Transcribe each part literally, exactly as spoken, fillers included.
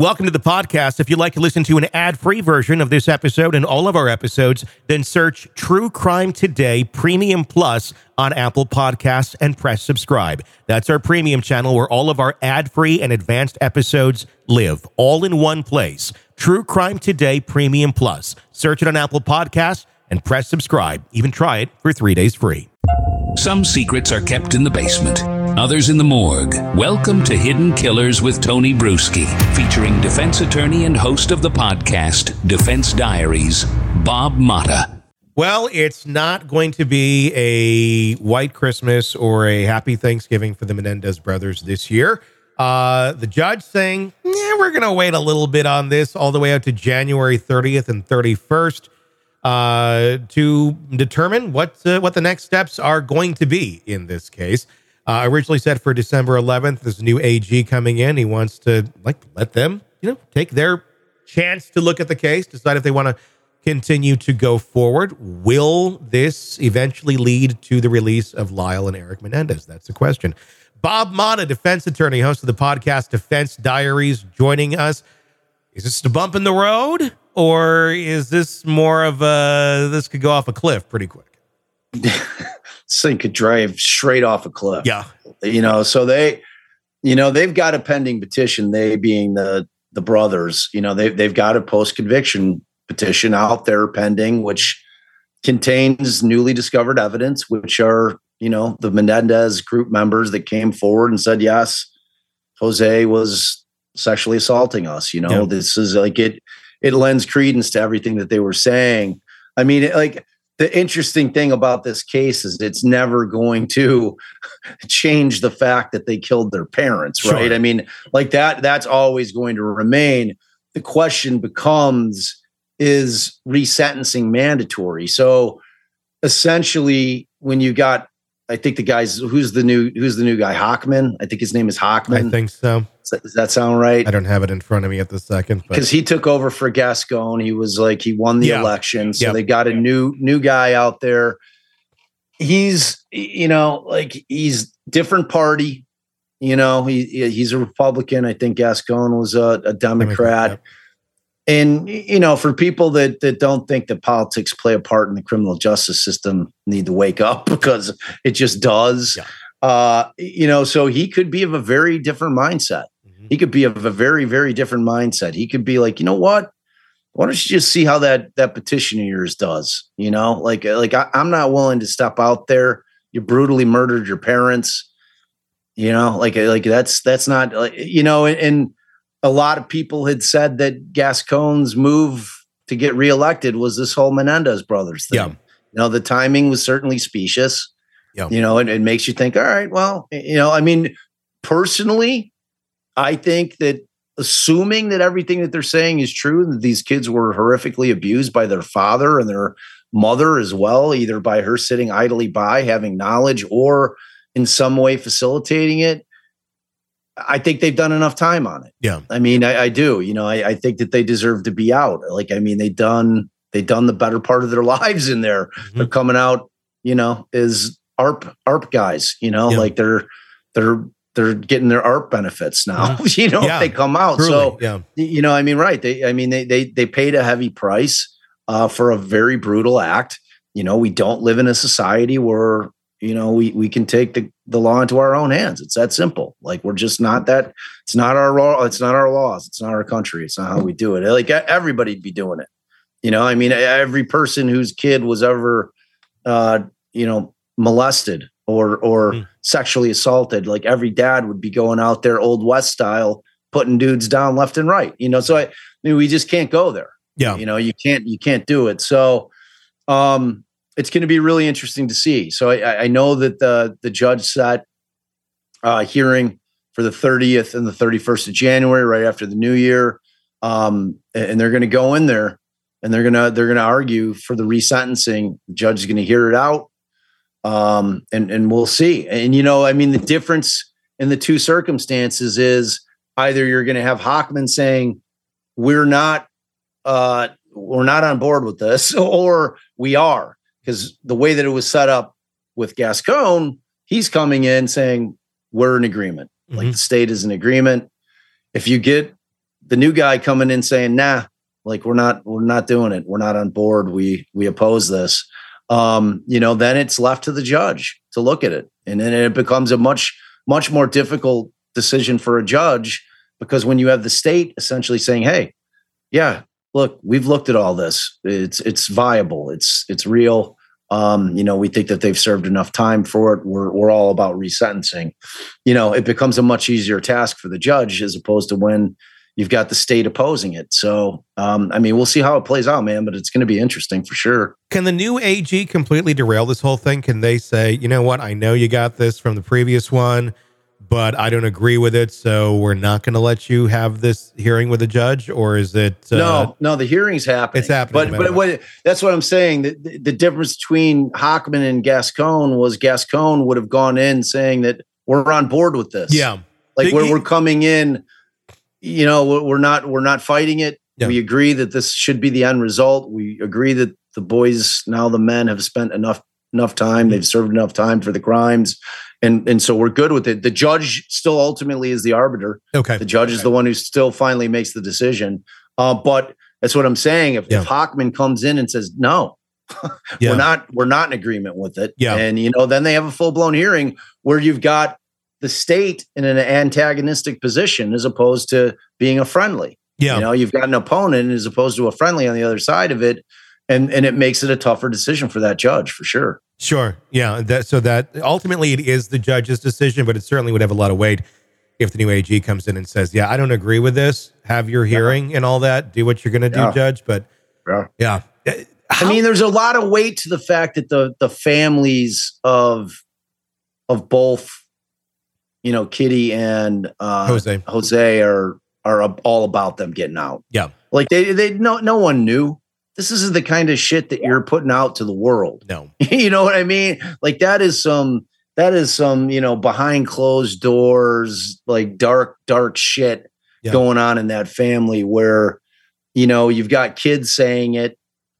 Welcome to the podcast. If you'd like to listen to an ad-free version of this episode and all of our episodes, then search True Crime Today Premium Plus on Apple Podcasts and press subscribe. That's our premium channel where all of our ad-free and advanced episodes live, all in one place. True Crime Today Premium Plus. Search it on Apple Podcasts and press subscribe. Even try it for three days free. Some secrets are kept in the basement, others in the morgue. Welcome to Hidden Killers with Tony Bruschi, featuring defense attorney and host of the podcast, Defense Diaries, Bob Motta. Well, it's not going to be a white Christmas or a happy Thanksgiving for the Menendez brothers this year. Uh, the judge saying, yeah, we're going to wait a little bit on this all the way out to January thirtieth and thirty-first. Uh, to determine what uh, what the next steps are going to be in this case. Uh, originally set for December eleventh, there's a new A G coming in. He wants to like let them, you know, take their chance to look at the case, decide if they want to continue to go forward. Will this eventually lead to the release of Lyle and Eric Menendez? That's the question. Bob Motta, defense attorney, host of the podcast Defense Diaries, joining us. Is this a bump in the road? Or is this more of a, this could go off a cliff pretty quick? This thing could drive straight off a cliff. Yeah. You know, so they, you know, they've got a pending petition, they being the the brothers, you know, they've, they've got a post-conviction petition out there pending, which contains newly discovered evidence, which are, you know, the Menendez group members that came forward and said, yes, Jose was sexually assaulting us. You know, yeah. This is like it, it lends credence to everything that they were saying. I mean, it, like the interesting thing about this case is it's never going to change the fact that they killed their parents, right? Sure. I mean, like that, that's always going to remain. The question becomes, is resentencing mandatory? So essentially when you got, I think the guy's, who's the new, who's the new guy? Hockman. I think his name is Hockman. I think so. Does that sound right? I don't have it in front of me at the second, because he took over for Gascon. He was like, he won the yeah. election. So yep. they got a new, new guy out there. He's, you know, like he's different party, you know, he he's a Republican. I think Gascon was a, a Democrat. Yep. And, you know, for people that, that don't think that politics play a part in the criminal justice system, need to wake up, because it just does. Yeah. Uh, you know, so he could be of a very different mindset. Mm-hmm. He could be of a very, very different mindset. He could be like, you know what? Why don't you just see how that that petition of yours does? You know, like, like I, I'm not willing to step out there. You brutally murdered your parents. You know, like, like that's that's not, like, you know, and, and a lot of people had said that Gascon's move to get reelected was this whole Menendez brothers thing. Yeah. You know, the timing was certainly specious. Yeah. You know, and it makes you think, all right, well, you know, I mean, personally, I think that assuming that everything that they're saying is true, that these kids were horrifically abused by their father and their mother as well, either by her sitting idly by, having knowledge, or in some way facilitating it, I think they've done enough time on it. Yeah. I mean, I, I do, you know, I, I think that they deserve to be out. Like, I mean, they done, they done the better part of their lives in there. Mm-hmm. They're coming out, you know, as A R P, A R P guys, you know, yeah. like they're, they're, they're getting their A R P benefits now, mm-hmm. you know, yeah. if they come out. Truly. So, yeah. you know, I mean, right. They, I mean, they, they, they paid a heavy price uh, for a very brutal act. You know, we don't live in a society where, you know, we, we can take the, the law into our own hands. It's that simple. Like, we're just not that, it's not our law. It's not our laws. It's not our country. It's not how we do it. Like, everybody'd be doing it. You know, I mean, every person whose kid was ever, uh, you know, molested or, or mm. sexually assaulted, like every dad would be going out there Old West style, putting dudes down left and right, you know? So I, I mean, we just can't go there. Yeah. You know, you can't, you can't do it. So, um, it's going to be really interesting to see. So I, I know that the the judge set uh, hearing for the thirtieth and the thirty-first of January, right after the new year, um, and they're going to go in there and they're gonna they're gonna argue for the resentencing. The judge is going to hear it out, um, and and we'll see. And you know, I mean, the difference in the two circumstances is either you're going to have Hockman saying we're not uh, we're not on board with this, or we are. Because the way that it was set up with Gascon, he's coming in saying, we're in agreement. Mm-hmm. Like, the state is in agreement. If you get the new guy coming in saying, nah, like we're not, we're not doing it. We're not on board. We, we oppose this. Um, you know, then it's left to the judge to look at it. And then it becomes a much, much more difficult decision for a judge, because when you have the state essentially saying, hey, yeah, look, we've looked at all this. It's, it's viable. It's, it's real. Um, you know, we think that they've served enough time for it. We're, we're all about resentencing. You know, it becomes a much easier task for the judge as opposed to when you've got the state opposing it. So, um, I mean, we'll see how it plays out, man, but it's going to be interesting for sure. Can the new A G completely derail this whole thing? Can they say, you know what, I know you got this from the previous one, but I don't agree with it, so we're not going to let you have this hearing with the judge? Or is it? Uh, no, no, the hearing's happening. It's happening. But, but what, that's what I'm saying. The, the, the difference between Hochman and Gascon was Gascon would have gone in saying that we're on board with this. Yeah. Like the, we're, we're coming in, you know, we're not, we're not fighting it. Yeah. We agree that this should be the end result. We agree that the boys, now the men, have spent enough, enough time. They've served enough time for the crimes. And and so we're good with it. The judge still ultimately is the arbiter. Okay. The judge okay. is the one who still finally makes the decision. Uh, but that's what I'm saying. If, yeah. if Hochman comes in and says, no, yeah. we're not, we're not in agreement with it. Yeah. And, you know, then they have a full blown hearing where you've got the state in an antagonistic position as opposed to being a friendly. Yeah. You know, you've got an opponent as opposed to a friendly on the other side of it. And, and it makes it a tougher decision for that judge for sure. Sure. Yeah. That, so that ultimately it is the judge's decision, but it certainly would have a lot of weight if the new A G comes in and says, yeah, I don't agree with this. Have your hearing yeah. and all that. Do what you're going to do, yeah. judge. But yeah. yeah. How- I mean, there's a lot of weight to the fact that the, the families of, of both, you know, Kitty and uh, Jose, Jose are, are all about them getting out. Yeah. Like they, they, no, no one knew. This is the kind of shit that you're putting out to the world. No. You know what I mean? Like that is some, that is some, you know, behind closed doors, like dark, dark shit yeah. going on in that family where, you know, you've got kids saying it.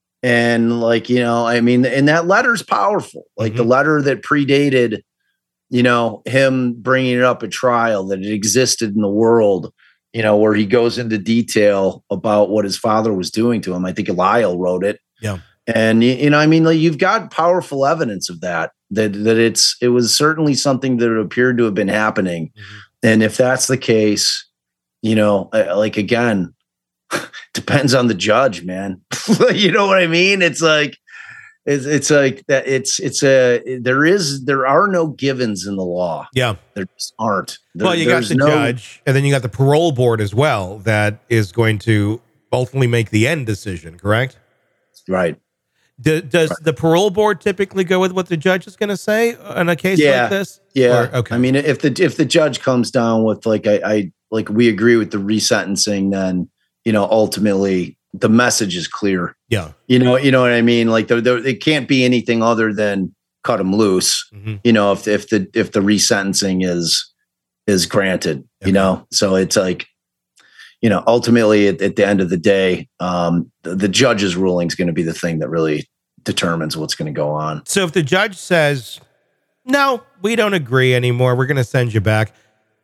And like, you know, I mean, and that letter's powerful. Like mm-hmm. the letter that predated, you know, him bringing it up at trial, that it existed in the world. You know, where he goes into detail about what his father was doing to him. I think Lyle wrote it. Yeah. And, you know, I mean, like, you've got powerful evidence of that, that, that it's, it was certainly something that appeared to have been happening. Mm-hmm. And if that's the case, you know, like, again, depends on the judge, man. You know what I mean? It's like, it's, it's like that. It's, it's a, there is, there are no givens in the law. Yeah. There just aren't. There, well, you got the no, judge, and then you got the parole board as well. That is going to ultimately make the end decision, correct? Right. Do, does right. the parole board typically go with what the judge is going to say in a case yeah. like this? Yeah. Or, okay. I mean, if the, if the judge comes down with like, I, I, like, we agree with the resentencing, then, you know, ultimately the message is clear. Yeah. You know, you know what I mean? Like the, the, it can't be anything other than cut them loose. Mm-hmm. You know, if, if the, if the resentencing is, is granted, okay. you know, so it's like, you know, ultimately at, at the end of the day, um, the, the judge's ruling is going to be the thing that really determines what's going to go on. So if the judge says, no, we don't agree anymore, we're going to send you back,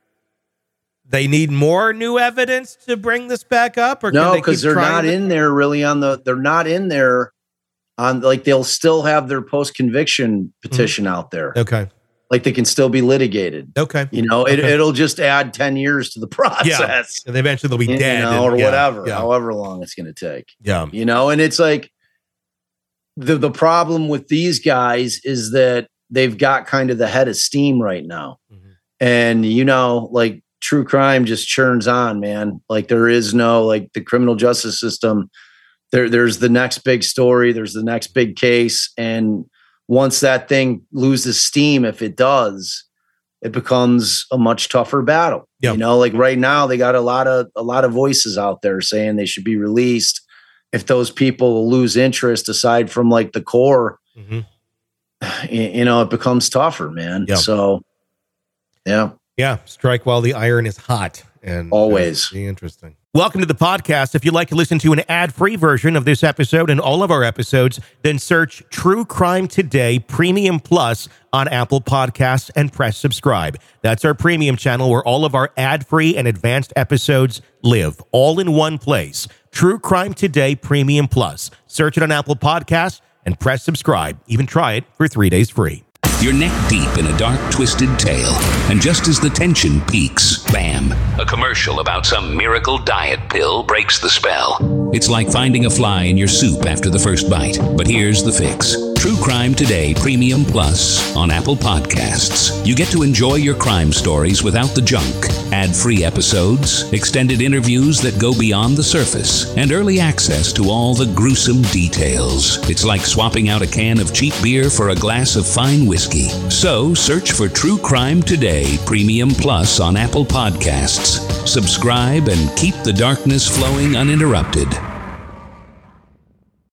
they need more new evidence to bring this back up? Or no, they because they're not to- in there really on the, they're not in there on, like, they'll still have their post-conviction petition mm-hmm. out there. Okay. Like they can still be litigated. Okay. You know, okay. it, it'll just add ten years to the process. Yeah. And eventually they'll be you dead. know, and, or yeah, whatever, yeah. however long it's going to take. Yeah. You know, and it's like the, the problem with these guys is that they've got kind of the head of steam right now. Mm-hmm. And, you know, like true crime just churns on, man. Like there is no, like the criminal justice system, there, there's the next big story. There's the next big case. And once that thing loses steam, if it does, it becomes a much tougher battle. Yep. You know, like right now they got a lot of, a lot of voices out there saying they should be released. If those people lose interest aside from like the core, mm-hmm. you know, it becomes tougher, man. Yep. So yeah. Yeah. Strike while the iron is hot. And always be interesting. Welcome to the podcast. If you'd like to listen to an ad-free version of this episode and all of our episodes, then search True Crime Today Premium Plus on Apple Podcasts and press subscribe. That's our premium channel where all of our ad-free and advanced episodes live, all in one place. True Crime Today Premium Plus. Search it on Apple Podcasts and press subscribe. Even try it for three days free. You're neck deep in a dark, twisted tale, and just as the tension peaks, bam, a commercial about some miracle diet pill breaks the spell. It's like finding a fly in your soup after the first bite. But here's the fix. True Crime Today Premium Plus on Apple Podcasts. You get to enjoy your crime stories without the junk. Ad-free episodes, extended interviews that go beyond the surface, and early access to all the gruesome details. It's like swapping out a can of cheap beer for a glass of fine whiskey. So search for True Crime Today Premium Plus on Apple Podcasts. Subscribe and keep the darkness flowing uninterrupted.